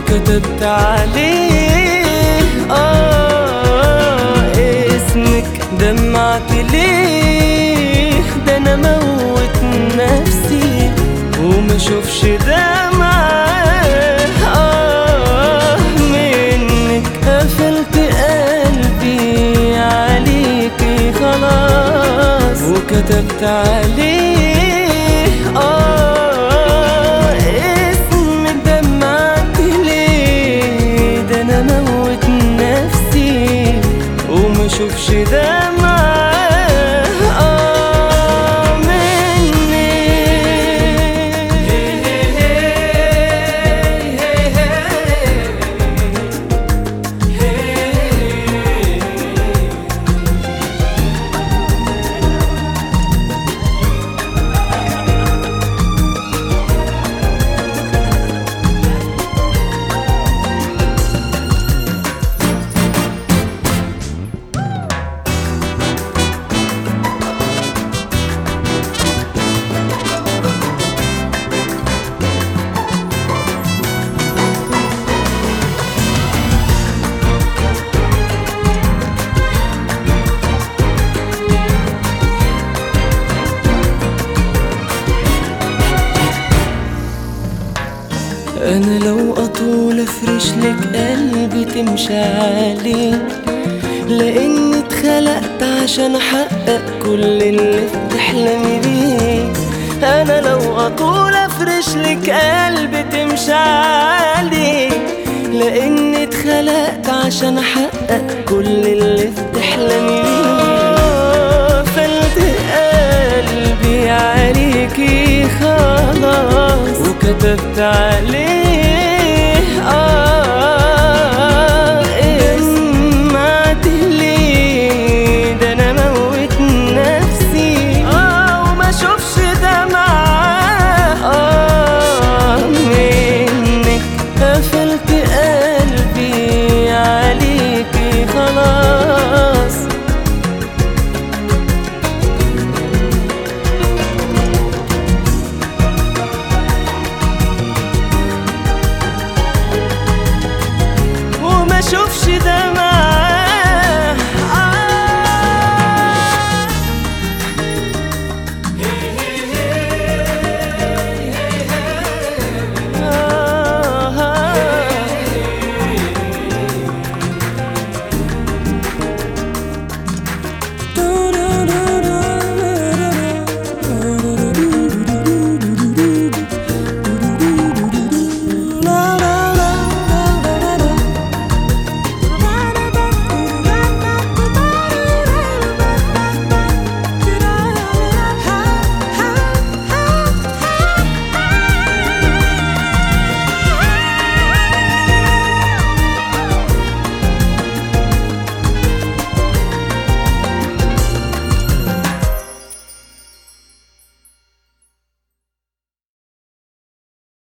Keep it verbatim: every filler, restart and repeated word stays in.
وكتبت عليه آه اسمك. دمعت ليه؟ ده أنا موت نفسي وما شوفش دمعة آه منك. قفلت قلبي عليكي خلاص وكتبت عليه آه اسمك. دمعت ليه؟ ده أنا موت نفسي وما شوفش دمعة أنا لو أطول أفرش لك قلبي تمشي عليه، لأني اتخلقت عشان أحقق كل اللي بتحلمي بيه. أنا لو أطول أفرش لك قلبي تمشي عليه، لأني اتخلقت عشان أحقق كل اللي بتحلمي بيه. فلت قلبي عليكي خلاص وكتبت عليه